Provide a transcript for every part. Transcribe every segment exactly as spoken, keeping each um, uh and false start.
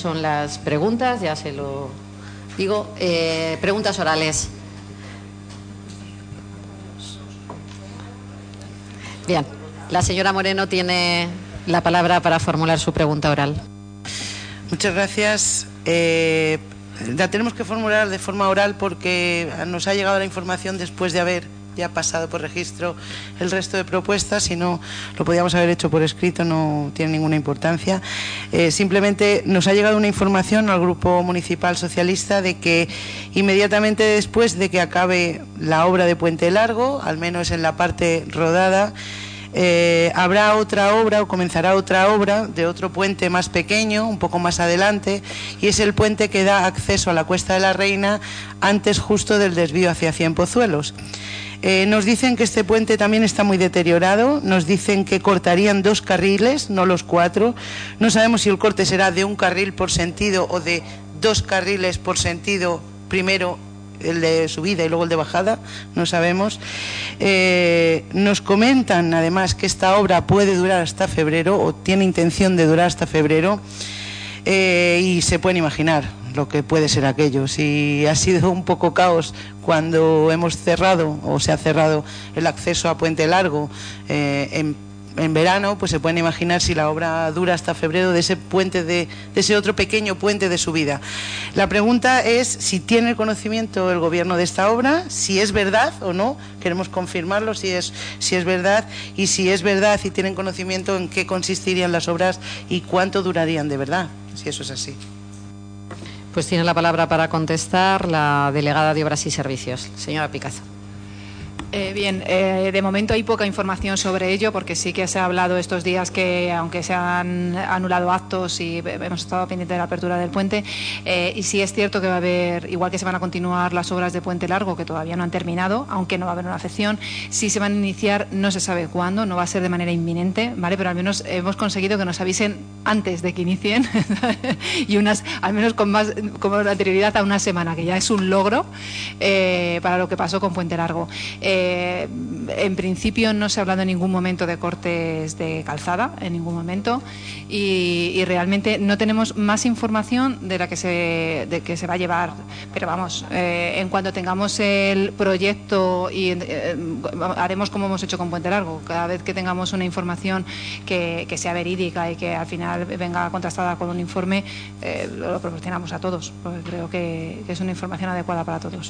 son las preguntas, ya se lo digo. Eh, preguntas orales. Bien, la señora Moreno tiene la palabra para formular su pregunta oral. Muchas gracias. Eh, la tenemos que formular de forma oral porque nos ha llegado la información después de haber ya pasado por registro el resto de propuestas. Si no, lo podíamos haber hecho por escrito, no tiene ninguna importancia. Eh, simplemente nos ha llegado una información al Grupo Municipal Socialista de que inmediatamente después de que acabe la obra de Puente Largo, al menos en la parte rodada, Eh, habrá otra obra o comenzará otra obra de otro puente más pequeño, un poco más adelante, y es el puente que da acceso a la Cuesta de la Reina antes justo del desvío hacia Cienpozuelos. Eh, nos dicen que este puente también está muy deteriorado, nos dicen que cortarían dos carriles, no los cuatro. No sabemos si el corte será de un carril por sentido o de dos carriles por sentido, primero el de subida y luego el de bajada, no sabemos. Eh, nos comentan además que esta obra puede durar hasta febrero o tiene intención de durar hasta febrero, eh, y se pueden imaginar lo que puede ser aquello. Si ha sido un poco caos cuando hemos cerrado o se ha cerrado el acceso a Puente Largo eh, en en verano, pues se pueden imaginar si la obra dura hasta febrero de ese puente de, de ese otro pequeño puente de subida. La pregunta es si tiene conocimiento el Gobierno de esta obra, si es verdad o no, queremos confirmarlo, si es, si es verdad, y si es verdad y tienen conocimiento en qué consistirían las obras y cuánto durarían de verdad, si eso es así. Pues tiene la palabra para contestar la delegada de Obras y Servicios, señora Picazo. Eh, bien, eh, de momento hay poca información sobre ello porque sí que se ha hablado estos días que aunque se han anulado actos y hemos estado pendientes de la apertura del puente, eh, y sí es cierto que va a haber, igual que se van a continuar las obras de Puente Largo que todavía no han terminado, aunque no va a haber una afección, sí se van a iniciar, no se sabe cuándo, no va a ser de manera inminente, ¿vale? Pero al menos hemos conseguido que nos avisen antes de que inicien y unas, al menos con más con anterioridad a una semana, que ya es un logro eh, para lo que pasó con Puente Largo. Eh, Eh, en principio no se ha hablado en ningún momento de cortes de calzada, en ningún momento, y, y realmente no tenemos más información de la que se, de que se va a llevar. Pero vamos, eh, en cuanto tengamos el proyecto y eh, haremos como hemos hecho con Puente Largo, cada vez que tengamos una información que, que sea verídica y que al final venga contrastada con un informe, eh, lo, lo proporcionamos a todos, porque creo que, que es una información adecuada para todos.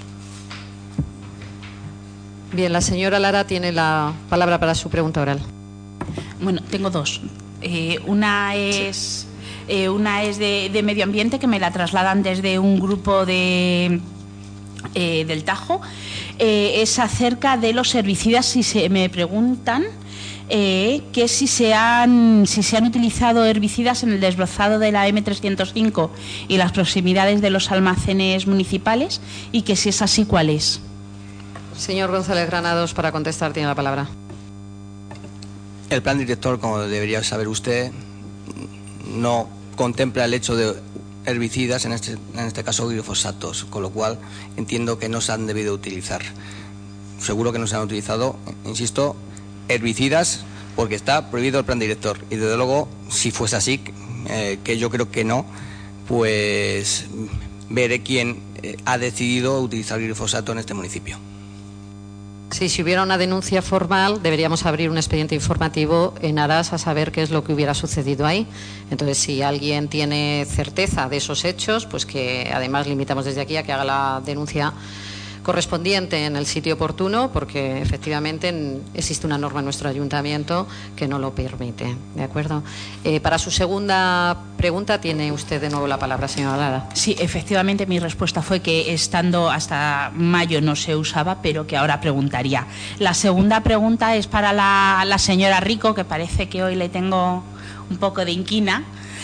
Bien, la señora Lara tiene la palabra para su pregunta oral. Bueno, tengo dos. Eh, una es eh, una es de, de medio ambiente, que me la trasladan desde un grupo de eh, del Tajo. Eh, es acerca de los herbicidas. Si se me preguntan eh, que si se han si se han utilizado herbicidas en el desbrozado de la eme trescientos cinco y las proximidades de los almacenes municipales, y que si es así, ¿cuál es? Señor González Granados, para contestar, tiene la palabra. El plan director, como debería saber usted, no contempla el hecho de herbicidas, en este, en este caso glifosatos, con lo cual entiendo que no se han debido utilizar. Seguro que no se han utilizado, insisto, herbicidas, porque está prohibido el plan director. Y desde luego, si fuese así, eh, que yo creo que no, pues veré quién eh, ha decidido utilizar glifosato en este municipio. Sí, si hubiera una denuncia formal, deberíamos abrir un expediente informativo en aras a saber qué es lo que hubiera sucedido ahí. Entonces, si alguien tiene certeza de esos hechos, pues que además le invitamos desde aquí a que haga la denuncia correspondiente en el sitio oportuno, porque efectivamente existe una norma en nuestro ayuntamiento que no lo permite. ¿De acuerdo? Eh, para su segunda pregunta tiene usted de nuevo la palabra, señora Lara. Sí, efectivamente mi respuesta fue que estando hasta mayo no se usaba, pero que ahora preguntaría. La segunda pregunta es para la, la señora Rico, que parece que hoy le tengo un poco de inquina.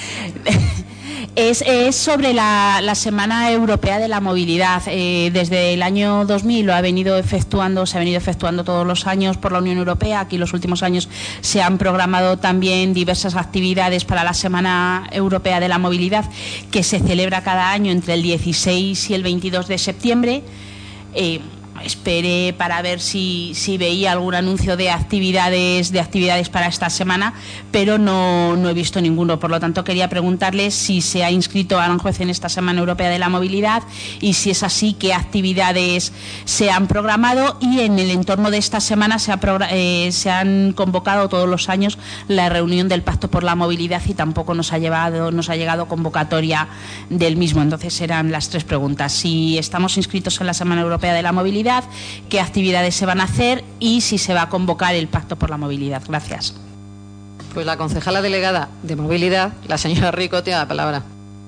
Es, es sobre la, la Semana Europea de la Movilidad. Eh, desde el año dos mil lo ha venido efectuando, se ha venido efectuando todos los años por la Unión Europea. Aquí los últimos años se han programado también diversas actividades para la Semana Europea de la Movilidad, que se celebra cada año entre el dieciséis y el veintidós de septiembre. Eh, esperé para ver si, si veía algún anuncio de actividades de actividades para esta semana, pero no, no he visto ninguno. Por lo tanto, quería preguntarle si se ha inscrito Aranjuez en esta Semana Europea de la Movilidad y, si es así, qué actividades se han programado, y en el entorno de esta semana se, ha eh, se han convocado todos los años la reunión del Pacto por la Movilidad y tampoco nos ha, llevado, nos ha llegado convocatoria del mismo. Entonces eran las tres preguntas: si estamos inscritos en la Semana Europea de la Movilidad, qué actividades se van a hacer y si se va a convocar el Pacto por la Movilidad. Gracias. Pues la concejala delegada de Movilidad, la señora Rico, tiene la palabra.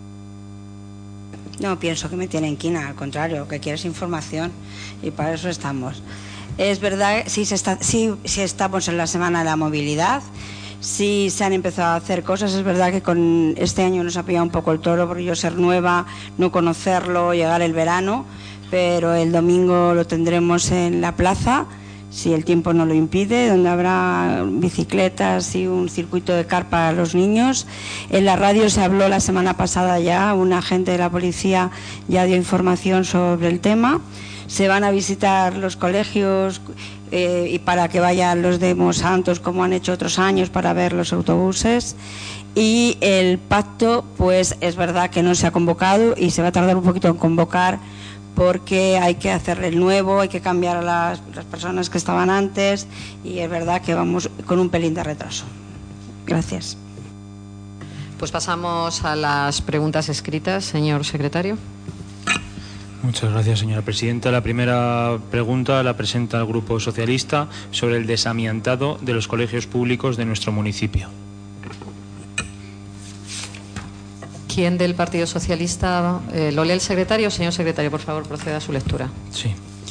No, pienso que me tienen quina, al contrario, que quieres información y para eso estamos. Es verdad, sí, se está, sí, sí estamos en la Semana de la Movilidad, sí se han empezado a hacer cosas. Es verdad que con este año nos ha pillado un poco el toro, porque yo ser nueva, no conocerlo, llegar el verano, pero el domingo lo tendremos en la plaza, si el tiempo no lo impide, donde habrá bicicletas y un circuito de car para los niños. En la radio se habló la semana pasada ya, un agente de la policía ya dio información sobre el tema. Se van a visitar los colegios eh, y para que vayan los de Monsantos, como han hecho otros años, para ver los autobuses. Y el pacto, pues es verdad que no se ha convocado y se va a tardar un poquito en convocar, porque hay que hacerle el nuevo, hay que cambiar a las, las personas que estaban antes, y es verdad que vamos con un pelín de retraso. Gracias. Pues pasamos a las preguntas escritas, señor secretario. Muchas gracias, señora presidenta. La primera pregunta la presenta el Grupo Socialista sobre el desamiantado de los colegios públicos de nuestro municipio. ¿Quién del Partido Socialista? Eh, ¿Lo lee el secretario? Señor secretario, por favor, proceda a su lectura. Sí.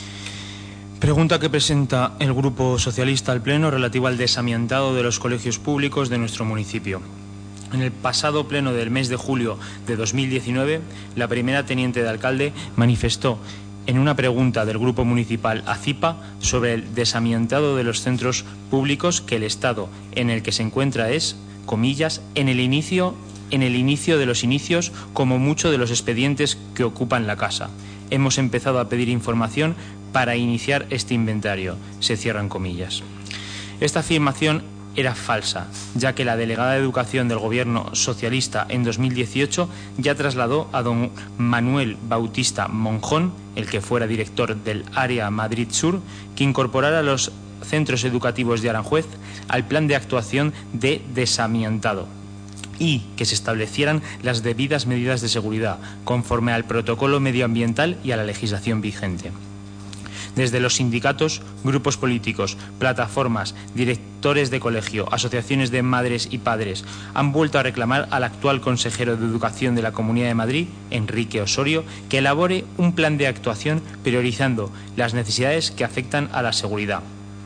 Pregunta que presenta el Grupo Socialista al Pleno relativa al desamiantado de los colegios públicos de nuestro municipio. En el pasado pleno del mes de julio de dos mil diecinueve, la primera teniente de alcalde manifestó en una pregunta del Grupo Municipal a CIPA sobre el desamiantado de los centros públicos que el estado en el que se encuentra es, comillas, en el inicio en el inicio de los inicios, como mucho de los expedientes que ocupan la casa. Hemos empezado a pedir información para iniciar este inventario, se cierran comillas. Esta afirmación era falsa, ya que la delegada de Educación del Gobierno socialista en dos mil dieciocho ya trasladó a don Manuel Bautista Monjón, el que fuera director del área Madrid Sur, que incorporara los centros educativos de Aranjuez al plan de actuación de desamiantado y que se establecieran las debidas medidas de seguridad conforme al protocolo medioambiental y a la legislación vigente. Desde los sindicatos, grupos políticos, plataformas, directores de colegio, asociaciones de madres y padres han vuelto a reclamar al actual consejero de Educación de la Comunidad de Madrid, Enrique Osorio, que elabore un plan de actuación priorizando las necesidades que afectan a la seguridad.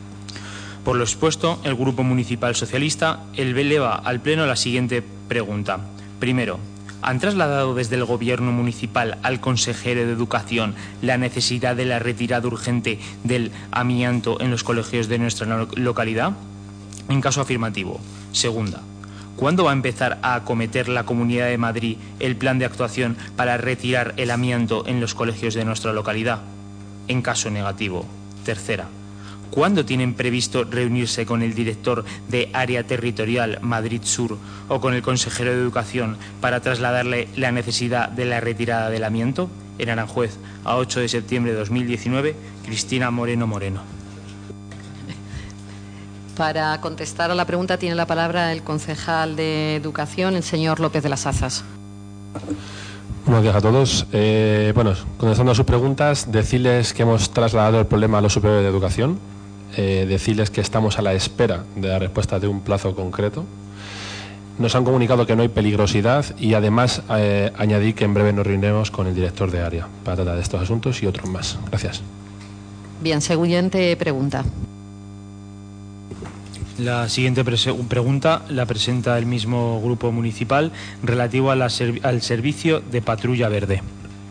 Por lo expuesto, el Grupo Municipal Socialista eleva al Pleno la siguiente pregunta. Primero, ¿han trasladado desde el Gobierno municipal al consejero de Educación la necesidad de la retirada urgente del amianto en los colegios de nuestra localidad? En caso afirmativo. Segunda, ¿cuándo va a empezar a acometer la Comunidad de Madrid el plan de actuación para retirar el amianto en los colegios de nuestra localidad? En caso negativo. Tercera, ¿cuándo tienen previsto reunirse con el director de Área Territorial Madrid Sur o con el consejero de Educación para trasladarle la necesidad de la retirada del amianto? En Aranjuez, a ocho de septiembre de dos mil diecinueve, Cristina Moreno Moreno. Para contestar a la pregunta tiene la palabra el concejal de Educación, el señor López de las Azas. Buenos días a todos. Eh, bueno, contestando a sus preguntas, decirles que hemos trasladado el problema a los superiores de Educación. Eh, decirles que estamos a la espera de la respuesta de un plazo concreto. Nos han comunicado que no hay peligrosidad y además eh, añadí que en breve nos reuniremos con el director de área para tratar de estos asuntos y otros más. Gracias. Bien, siguiente pregunta. La siguiente pregunta la presenta el mismo grupo municipal relativo a la serv al servicio de patrulla verde.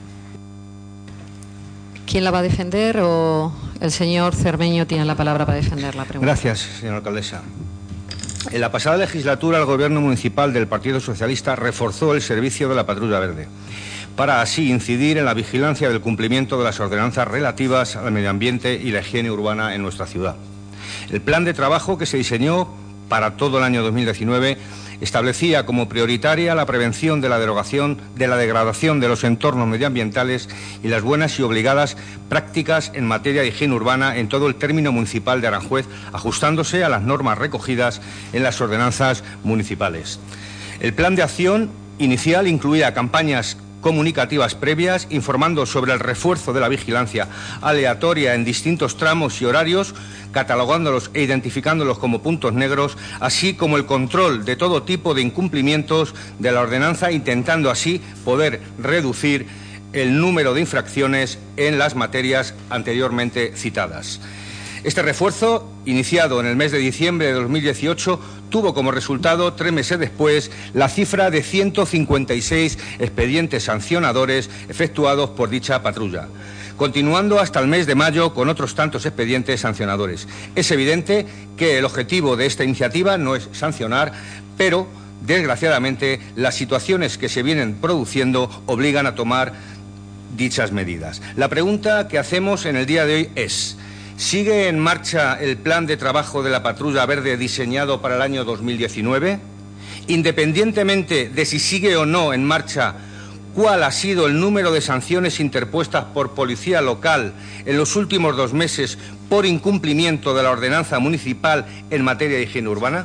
¿Quién la va a defender o el señor Cermeño tiene la palabra para defender la pregunta? Gracias, señora alcaldesa. En la pasada legislatura el Gobierno municipal del Partido Socialista reforzó el servicio de la patrulla verde. para así incidir en la vigilancia del cumplimiento de las ordenanzas relativas al medio ambiente y la higiene urbana en nuestra ciudad. El plan de trabajo que se diseñó para todo el año dos mil diecinueve establecía como prioritaria la prevención de la derogación, de la degradación de los entornos medioambientales y las buenas y obligadas prácticas en materia de higiene urbana en todo el término municipal de Aranjuez, ajustándose a las normas recogidas en las ordenanzas municipales. El plan de acción inicial incluía campañas comunicativas previas, informando sobre el refuerzo de la vigilancia aleatoria en distintos tramos y horarios, catalogándolos e identificándolos como puntos negros, así como el control de todo tipo de incumplimientos de la ordenanza, intentando así poder reducir el número de infracciones en las materias anteriormente citadas. Este refuerzo, iniciado en el mes de diciembre de dos mil dieciocho, tuvo como resultado, tres meses después, la cifra de ciento cincuenta y seis expedientes sancionadores efectuados por dicha patrulla, continuando hasta el mes de mayo con otros tantos expedientes sancionadores. Es evidente que el objetivo de esta iniciativa no es sancionar, pero, desgraciadamente, las situaciones que se vienen produciendo obligan a tomar dichas medidas. La pregunta que hacemos en el día de hoy es: ¿sigue en marcha el plan de trabajo de la Patrulla Verde diseñado para el año dos mil diecinueve? Independientemente de si sigue o no en marcha, ¿cuál ha sido el número de sanciones interpuestas por policía local en los últimos dos meses por incumplimiento de la ordenanza municipal en materia de higiene urbana?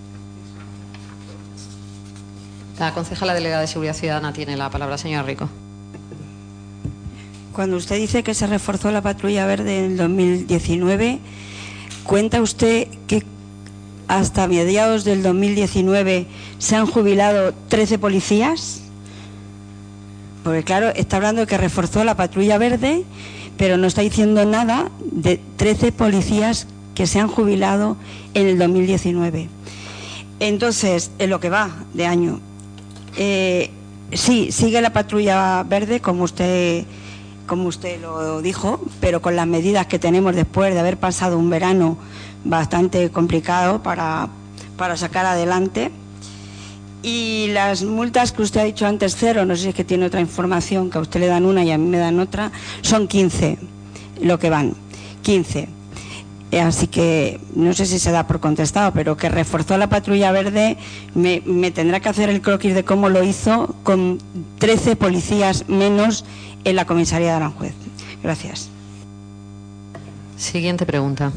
La concejala delegada de Seguridad Ciudadana tiene la palabra, señora Rico. Cuando usted dice que se reforzó la patrulla verde en el dos mil diecinueve, ¿cuenta usted que hasta mediados del dos mil diecinueve se han jubilado trece policías? Porque claro, está hablando de que reforzó la patrulla verde, pero no está diciendo nada de trece policías que se han jubilado en el dos mil diecinueve. Entonces, en lo que va de año, eh, sí, sigue la patrulla verde como usted... como usted lo dijo, pero con las medidas que tenemos después de haber pasado un verano bastante complicado para, para sacar adelante. Y las multas que usted ha dicho antes, cero, no sé si es que tiene otra información, que a usted le dan una y a mí me dan otra, son quince lo que van, quince. Así que no sé si se da por contestado, pero que reforzó la patrulla verde, me, me tendrá que hacer el croquis de cómo lo hizo con trece policías menos en la comisaría de Aranjuez. Gracias. Siguiente pregunta.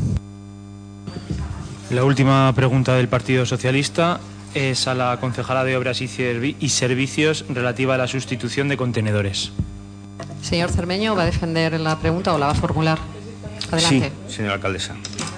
La última pregunta del Partido Socialista es a la concejala de Obras y, Servi- y Servicios relativa a la sustitución de contenedores. Señor Cermeño, ¿va a defender la pregunta o la va a formular? Adelante. Sí, señora alcaldesa.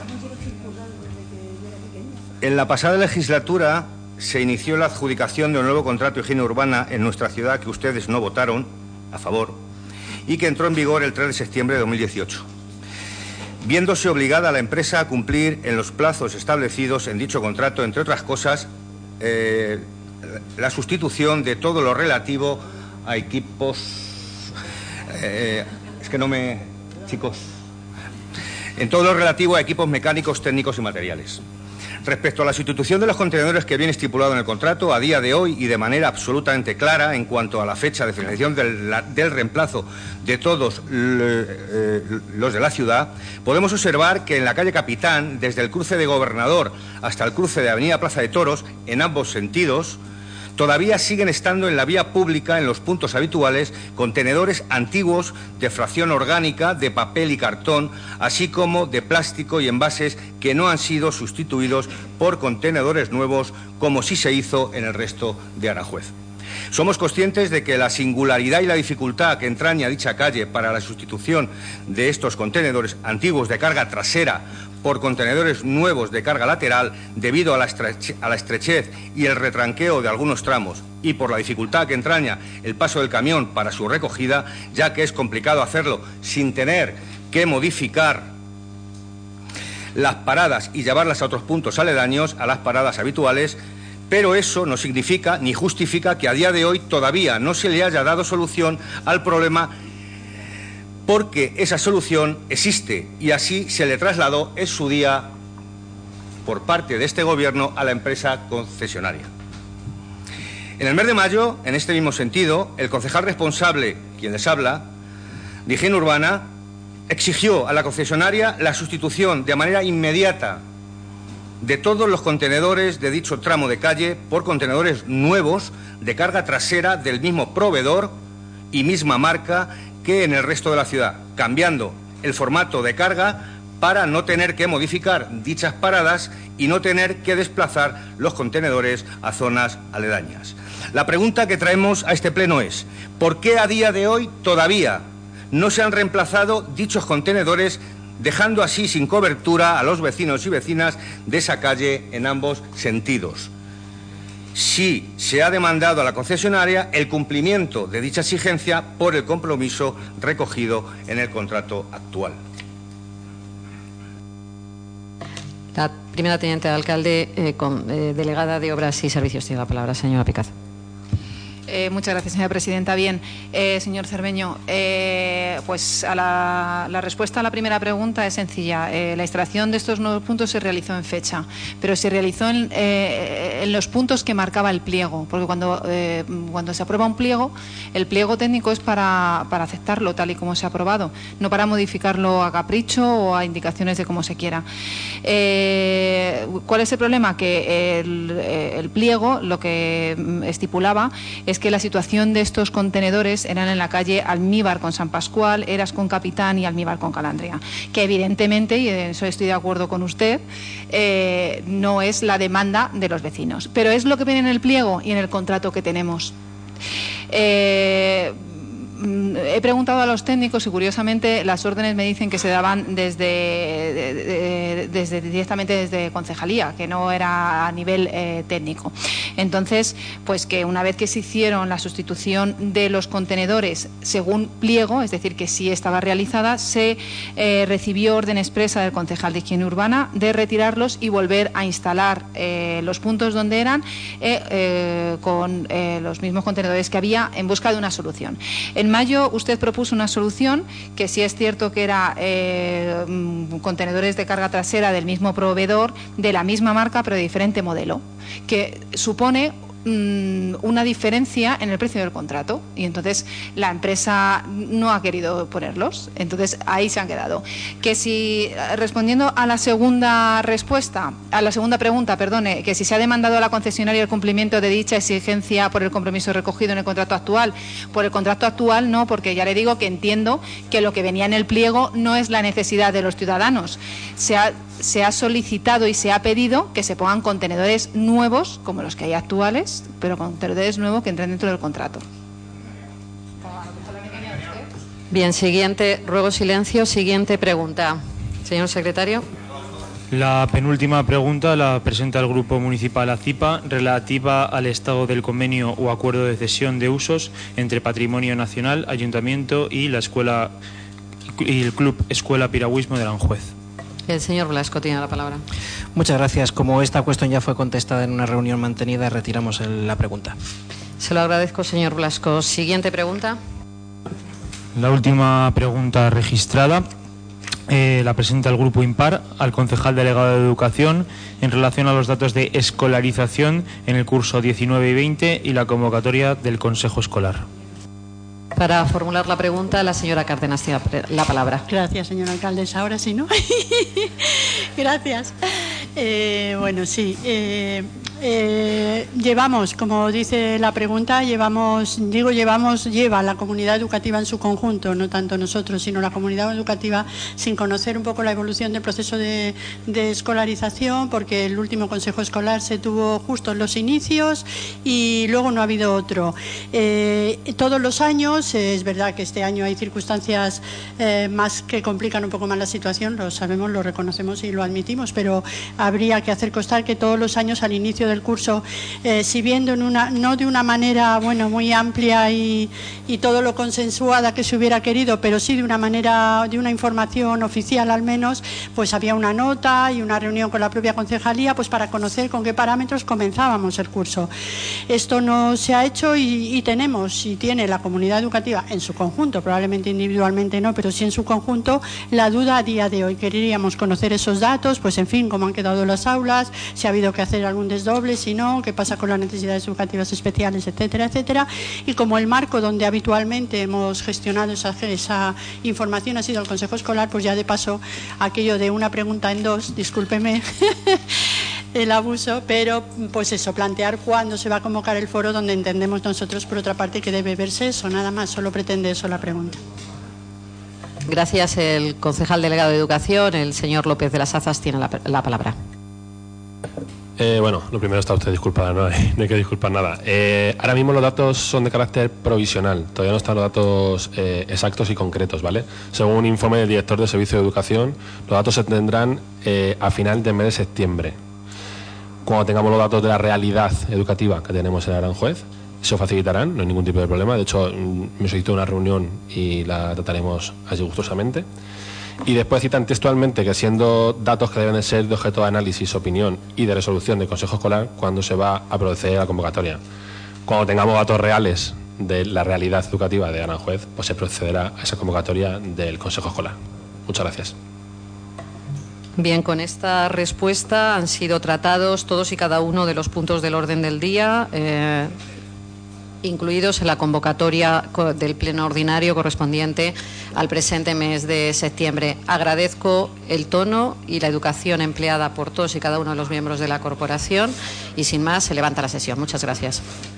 En la pasada legislatura se inició la adjudicación de un nuevo contrato de higiene urbana en nuestra ciudad que ustedes no votaron a favor y que entró en vigor el tres de septiembre de dos mil dieciocho. Viéndose obligada la empresa a cumplir en los plazos establecidos en dicho contrato, entre otras cosas, eh, la sustitución de todo lo relativo a equipos... Eh, es que no me... chicos... en todo lo relativo a equipos mecánicos, técnicos y materiales. Respecto a la sustitución de los contenedores que viene estipulado en el contrato, a día de hoy y de manera absolutamente clara en cuanto a la fecha de finalización del, la, del reemplazo de todos le, eh, los de la ciudad, podemos observar que en la calle Capitán, desde el cruce de Gobernador hasta el cruce de Avenida Plaza de Toros, en ambos sentidos, todavía siguen estando en la vía pública, en los puntos habituales, contenedores antiguos de fracción orgánica, de papel y cartón, así como de plástico y envases que no han sido sustituidos por contenedores nuevos, como sí se hizo en el resto de Aranjuez. Somos conscientes de que la singularidad y la dificultad que entraña dicha calle para la sustitución de estos contenedores antiguos de carga trasera por contenedores nuevos de carga lateral, debido a la, estreche, a la estrechez y el retranqueo de algunos tramos y por la dificultad que entraña el paso del camión para su recogida, ya que es complicado hacerlo sin tener que modificar las paradas y llevarlas a otros puntos aledaños a las paradas habituales, pero eso no significa ni justifica que a día de hoy todavía no se le haya dado solución al problema, porque esa solución existe y así se le trasladó en su día por parte de este Gobierno a la empresa concesionaria. En el mes de mayo, en este mismo sentido, el concejal responsable, quien les habla, de higiene urbana, exigió a la concesionaria la sustitución de manera inmediata de todos los contenedores de dicho tramo de calle por contenedores nuevos de carga trasera del mismo proveedor y misma marca que en el resto de la ciudad, cambiando el formato de carga para no tener que modificar dichas paradas y no tener que desplazar los contenedores a zonas aledañas. La pregunta que traemos a este pleno es: ¿por qué a día de hoy todavía no se han reemplazado dichos contenedores, dejando así sin cobertura a los vecinos y vecinas de esa calle en ambos sentidos? Sí se ha demandado a la concesionaria el cumplimiento de dicha exigencia por el compromiso recogido en el contrato actual. La primera teniente de alcalde, eh, con, eh, delegada de Obras y Servicios, tiene la palabra, señora Picazo. Eh, muchas gracias, señora presidenta. Bien, eh, señor Cermeño, eh, pues a la, la respuesta a la primera pregunta es sencilla. Eh, la instalación de estos nuevos puntos se realizó en fecha, pero se realizó en, eh, en los puntos que marcaba el pliego, porque cuando, eh, cuando se aprueba un pliego, el pliego técnico es para, para aceptarlo tal y como se ha aprobado, no para modificarlo a capricho o a indicaciones de cómo se quiera. Eh, ¿Cuál es el problema? Que el, el pliego lo que estipulaba es que la situación de estos contenedores eran en la calle Almíbar con San Pascual, Eras con Capitán y Almíbar con Calandria, que evidentemente, y en eso estoy de acuerdo con usted, eh, no es la demanda de los vecinos, pero es lo que viene en el pliego y en el contrato que tenemos. Eh, He preguntado a los técnicos y curiosamente las órdenes me dicen que se daban desde, de, de, desde directamente desde concejalía, que no era a nivel eh, técnico. Entonces, pues que una vez que se hicieron la sustitución de los contenedores según pliego, es decir, que sí estaba realizada, se eh, recibió orden expresa del concejal de higiene urbana de retirarlos y volver a instalar eh, los puntos donde eran eh, eh, con eh, los mismos contenedores que había en busca de una solución. En mayo usted propuso una solución que sí es cierto que era eh, contenedores de carga trasera del mismo proveedor, de la misma marca pero de diferente modelo, que supone una diferencia en el precio del contrato y entonces la empresa no ha querido ponerlos, entonces ahí se han quedado. Que si, respondiendo a la segunda respuesta, a la segunda pregunta, perdone, que si se ha demandado a la concesionaria el cumplimiento de dicha exigencia por el compromiso recogido en el contrato actual, por el contrato actual no, porque ya le digo que entiendo que lo que venía en el pliego no es la necesidad de los ciudadanos. Se ha se ha solicitado y se ha pedido que se pongan contenedores nuevos, como los que hay actuales, pero contenedores nuevos que entren dentro del contrato. Bien, siguiente, ruego silencio, siguiente pregunta. Señor secretario. La penúltima pregunta la presenta el Grupo Municipal ACIPA, relativa al estado del convenio o acuerdo de cesión de usos entre Patrimonio Nacional, Ayuntamiento y la escuela y el Club Escuela Piragüismo de Aranjuez. El señor Blasco tiene la palabra. Muchas gracias. Como esta cuestión ya fue contestada en una reunión mantenida, retiramos el, la pregunta. Se lo agradezco, señor Blasco. Siguiente pregunta. La última pregunta registrada eh, la presenta el Grupo Impar al concejal delegado de Educación en relación a los datos de escolarización en el curso diecinueve y veinte y la convocatoria del Consejo Escolar. Para formular la pregunta, la señora Cárdenas tiene la palabra. Gracias, señora alcaldesa. Ahora sí, ¿no? Gracias. Eh, bueno, sí. Eh, eh, llevamos, como dice la pregunta, llevamos, digo, llevamos, lleva la comunidad educativa en su conjunto, no tanto nosotros, sino la comunidad educativa, sin conocer un poco la evolución del proceso de, de escolarización, porque el último consejo escolar se tuvo justo en los inicios y luego no ha habido otro. Eh, todos los años, eh, es verdad que este año hay circunstancias eh, más que complican un poco más la situación, lo sabemos, lo reconocemos y lo admitimos, pero habría que hacer constar que todos los años al inicio del curso, eh, si bien de una, no de una manera bueno muy amplia y, y todo lo consensuada que se hubiera querido, pero sí de una manera, de una información oficial al menos, pues había una nota y una reunión con la propia concejalía pues para conocer con qué parámetros comenzábamos el curso. Esto no se ha hecho y, y tenemos, y tiene la comunidad educativa en su conjunto, probablemente individualmente no, pero sí en su conjunto, la duda a día de hoy. Queríamos conocer esos datos, pues en fin, cómo han quedado las aulas, si ha habido que hacer algún desdoble doble, si no, qué pasa con las necesidades educativas especiales, etcétera, etcétera. Y como el marco donde habitualmente hemos gestionado esa, esa información ha sido el Consejo Escolar, pues ya de paso aquello de una pregunta en dos, discúlpeme el abuso, pero pues eso, plantear cuándo se va a convocar el foro, donde entendemos nosotros por otra parte que debe verse eso, nada más, solo pretende eso la pregunta. Gracias. El concejal delegado de Educación, el señor López de las Azas, tiene la, la palabra. Eh, bueno, lo primero está usted disculpada, no hay, no hay que disculpar nada. Eh, ahora mismo los datos son de carácter provisional, todavía no están los datos eh, exactos y concretos, ¿vale? Según un informe del director del Servicio de Educación, los datos se tendrán eh, a final del mes de septiembre. Cuando tengamos los datos de la realidad educativa que tenemos en Aranjuez, se facilitarán, no hay ningún tipo de problema. De hecho, me solicitó una reunión y la trataremos allí gustosamente. Y después citan textualmente que siendo datos que deben de ser de objeto de análisis, opinión y de resolución del Consejo Escolar cuando se va a proceder a la convocatoria. Cuando tengamos datos reales de la realidad educativa de Aranjuez, pues se procederá a esa convocatoria del Consejo Escolar. Muchas gracias. Bien, con esta respuesta han sido tratados todos y cada uno de los puntos del orden del día, eh, incluidos en la convocatoria del pleno ordinario correspondiente al presente mes de septiembre. Agradezco el tono y la educación empleada por todos y cada uno de los miembros de la corporación y sin más se levanta la sesión. Muchas gracias.